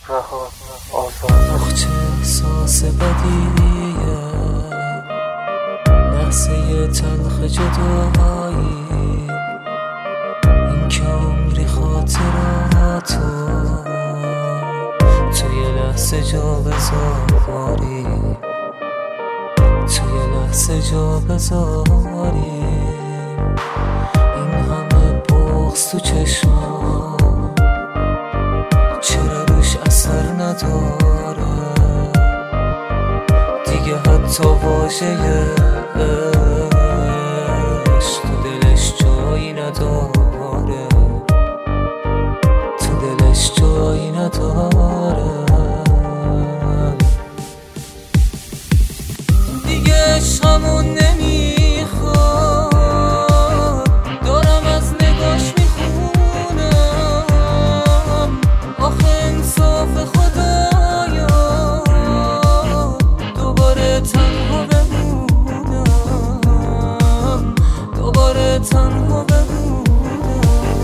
رها آزاد. آخ چه احساس بدیه لحظه تلخ جدایی، این که عمری خاطراتو توی لحظه جا بذاری، توی لحظه جا بذاری. این همه بغض تو چشمام چرا روش اثر نداره دیگه؟ حتی واژه عشق تو دلش جایی نداره، تو دلش جایی نداره. دیگه عشقمون نمیخواد، دارم از نگاش میخونم. آخه انصاف خدایا دوباره تنها بمونم، دوباره تنها بمونم.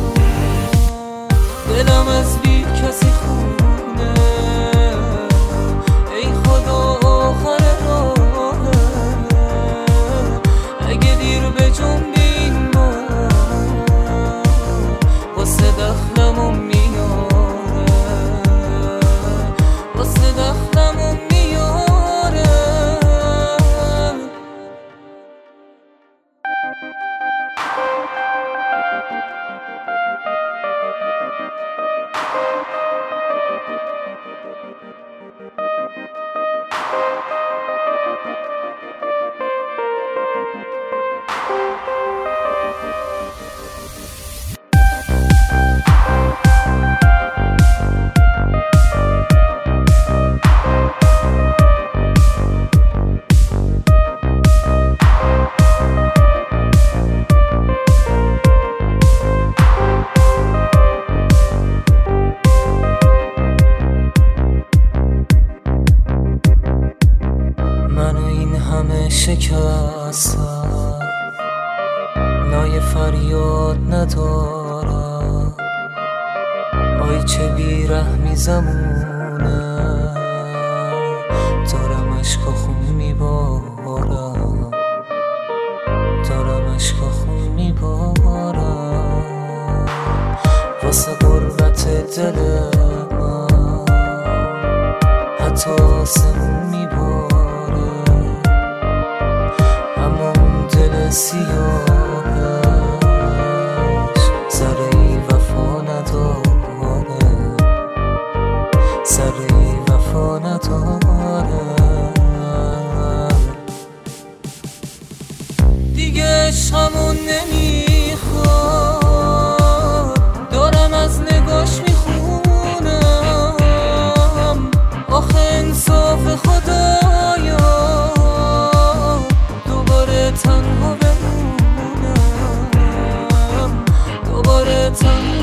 دلم از بی کسی خونه، ای خدا آخر راهه. اگه دیر به جنبین ما واسه دخلمون میاره، واسه دخلمون میاره. منو این همه شکستم نای فریاد ندارم. آی چه بیرحمی زمونه، دارم عشق و خون میبارم، دارم عشق و خون میبارم. واسه غربت دل من حتی آسمون میباره، اما اون دل سیاهش ذره‌ای وفا نداره، ذره‌ای وفا نداره. دیگه عشقمون نمیخواد، دارم از نگاش میخونم. آخه انصاف خدایا دوباره تنها بمونم، دوباره تنها